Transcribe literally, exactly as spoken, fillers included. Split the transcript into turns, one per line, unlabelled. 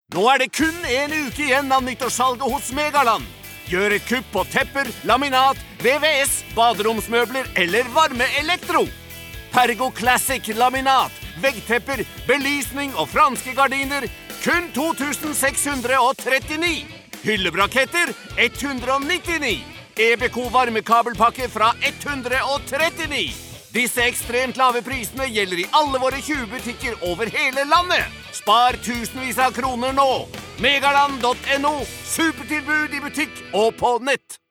Nå er det kun en uke igjen av nyttårssalget hos Megaland. Gjør et kupp på tepper, laminat, V V S, baderomsmøbler eller varme-elektro. Pergo Classic laminat, veggtepper, belysning og franske gardiner, kun to tusen seks hundre trettini. Hyllebraketter, ett hundre nittini. E B K varmekabelpakke fra ett hundre trettini. Disse ekstremt lave prisene gjelder i alle våre tjue butikker over hele landet. Spar tusenvis av kroner nå. Megaland punktum no. Supertilbud i butikk og på nett.